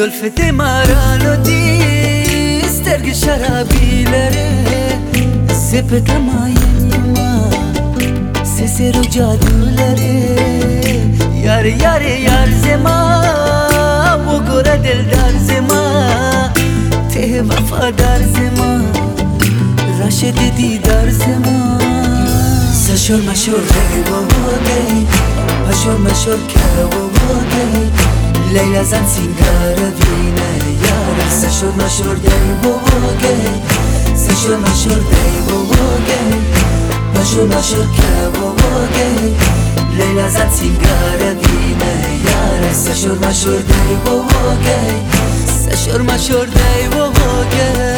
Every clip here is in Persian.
زلفت مرانو دی سترگ شرابیلره سپت ماینما سسر و جادولره یار یار یار زما و گره دلدار زما ته وفادار زما راشد دیدار زما سشور مشور ری بابا دی پشور مشور که بابا دی لیلا زن سینگار بینه یار سشور مشور دی بابا دی سشور مشور دی بابا دی پشور مشور که بابا دی لیلا زن سینگار بینه یار سشور مشور دی بابا دی سشور مشور دی بابا دی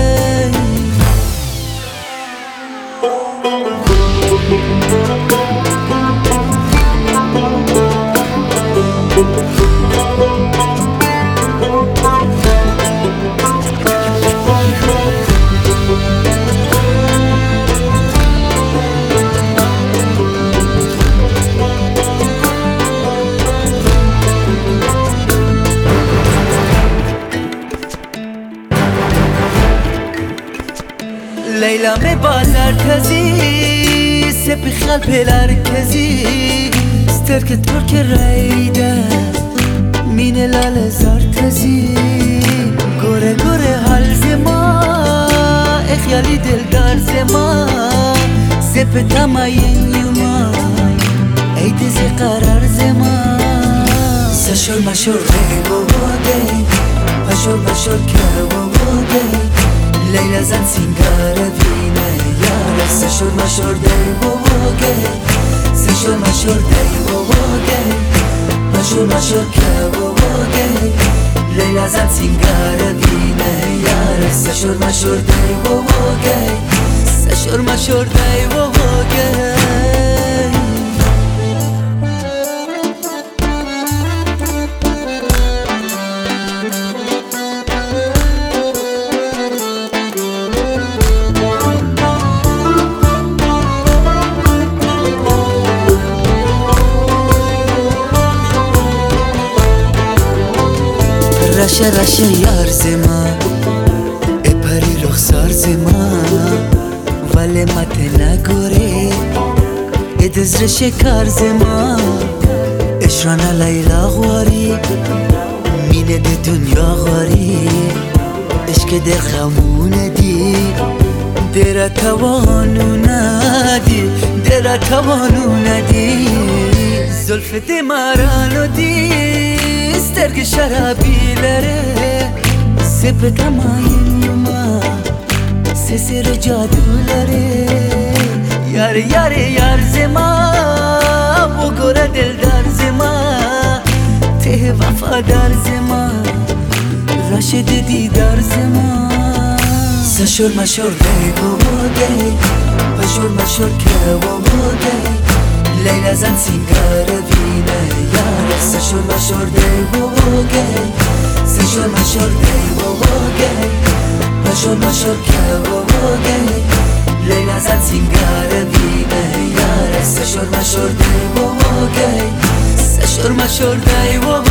لیلا می بالار کزی سپی خال پیلار کزی سترک ترک رایده مین لال زار کزی گوره گوره حال زما اخیالی دلدار زما سپ تماین یوما ای دیزی قرار زما سشور مشور ری بابا دی پشور مشور که بابا دی لیلا زن سینگار بینه یار سشور مشور دی بابا دی سشور مشور دی بابا دی پشور مشور که بابا دی لیلا زن سینگار بینه یار سشور مشور دی بابا دی سشور مشور دی بابا دی رشه رشه یار زما ای پری رخسار زما ولی مت نگوری ای دزر شکار زما اشرانه لیلا غواری مینه ده دنیا غواری عشق ده غمونه دی دیره توانو ندی دیره توانو ندی زلف ده مرانو دی سترگ شرابیلره سپ تماین یوما سسر جادولره یار یار یار زما و گره دلدار زما ته وفادار زما راشد دیدار زما سشور مشور دی بابا دی پشور مشور که بابا دی لیلا زن سینگار بینه یار سشور مشور دی بابا دی سشور مشور دی بابا دی پشور مشور که بابا دی لیلا زن سینگار بینه یار سشور مشور دی بابا دی سشور مشور دی بابا